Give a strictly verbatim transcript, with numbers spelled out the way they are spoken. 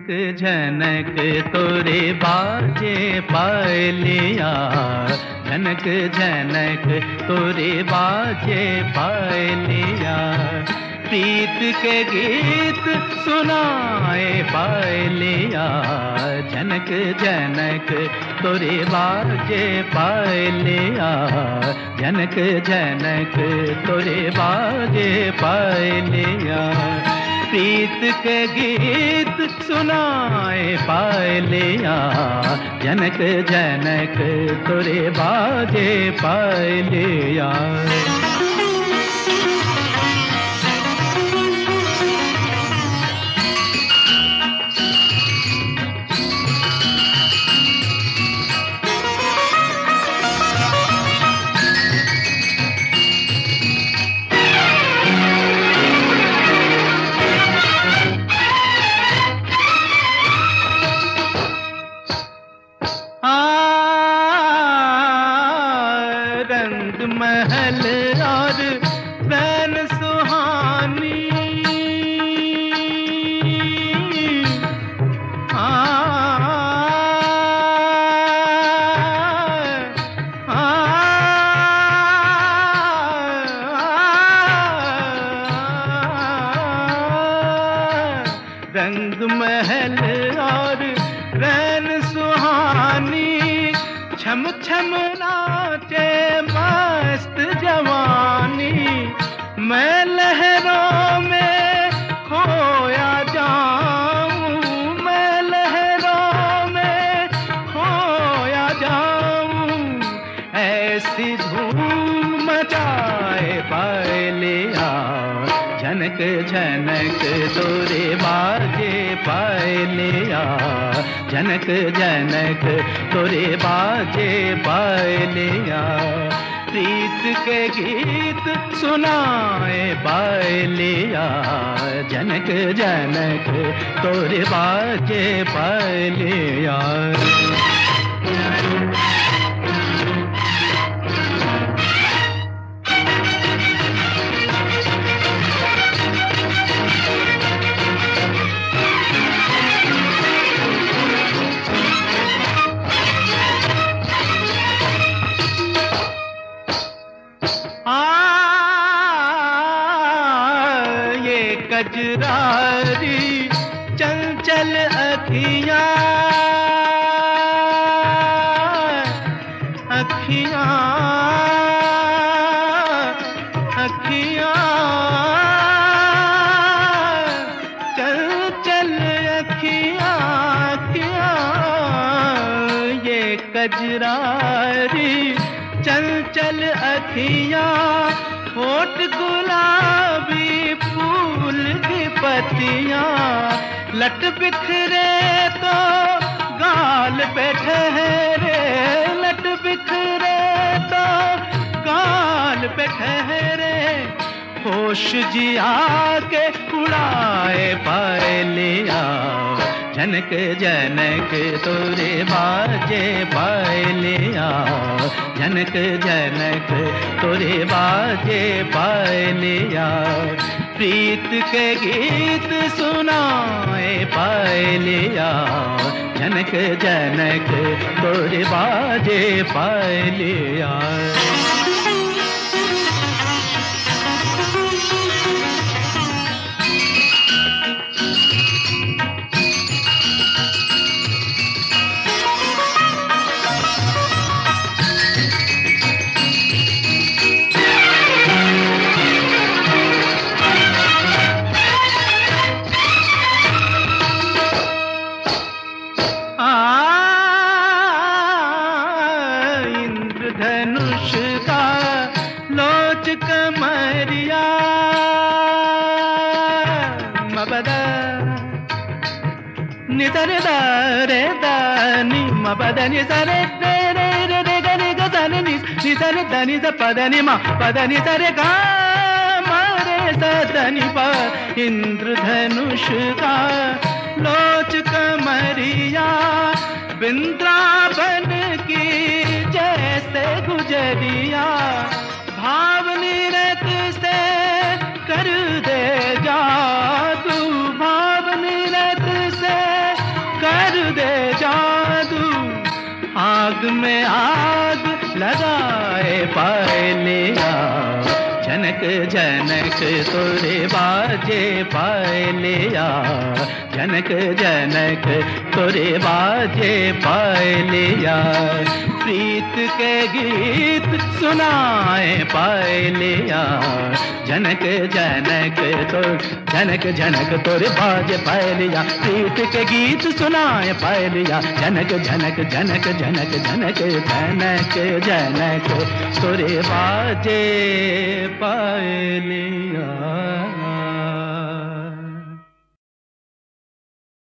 झनक झनक तोरे बाजे पायलिया, झनक झनक तोरे बाजे पायलिया। प्रीत के गीत सुनाए पायलिया, झनक झनक तोरे बाजे पायलिया, झनक झनक तोरे बाजे पायलिया। प्रीत के गीत सुनाए पायलिया, झनक झनक तोरे बाजे पायलिया। महल और बैन सुहानी, आ, आ, रंग महल और रैन सुहानी, छम छम नाचे मस्त जवानी। मैं लहरों में खोया जाऊं, मैं लहरों में खोया जाऊं। ऐसी धूम मचाए पायलिया, झनक झनक तोरे बाजे पायलिया, झनक झनक तोरे बाजे पायलिया। प्रीत के गीत सुनाए पायलिया, झनक झनक तोरे बाजे पायलिया। कजरारी चंचल अखियाँ, अखियाँ, अखियाँ, चंचल अखियाँ, अखियाँ। ये कजरारी चंचल अखियाँ, होठ गुलाबी फूल की पत्तियाँ। लट बिखरे तो गाल पे ठहरे, लट बिखरे तो गाल पे ठहरे। होश जिया के उड़ाए पायलिया, झनक झनक तोरे बाजे पायलिया, झनक झनक तोरे बाजे पायलिया। प्रीत के गीत सुनाए पायलिया, झनक झनक तोरे बाजे पायलिया। धनुष का लोच कमरिया, मबदा नितरे दारे दानी, मबदा नितरे रे रे रे रे गरे गदानी, नितरे दानी द पदनी मा पदनी तरे गा मारे सदनी पा। इंद्रधनुष का लोच कमरिया, वृंदावन की जैसे गुजरिया। भावनी रत से कर दे जादू, भावनी रत से लगाए पायलिया जनक जनक तोरे बाजे पायलिया जनक जनक तोरे बाजे पायलिया प्रीत के गीत सुनाए पायलिया जनक जनक तो जनक जनक तोरे बाजे पायलिया प्रीत के गीत सुनाए पायलिया जनक जनक जनक जनक जनक जनक जनक तोरे बाजे पायलिया।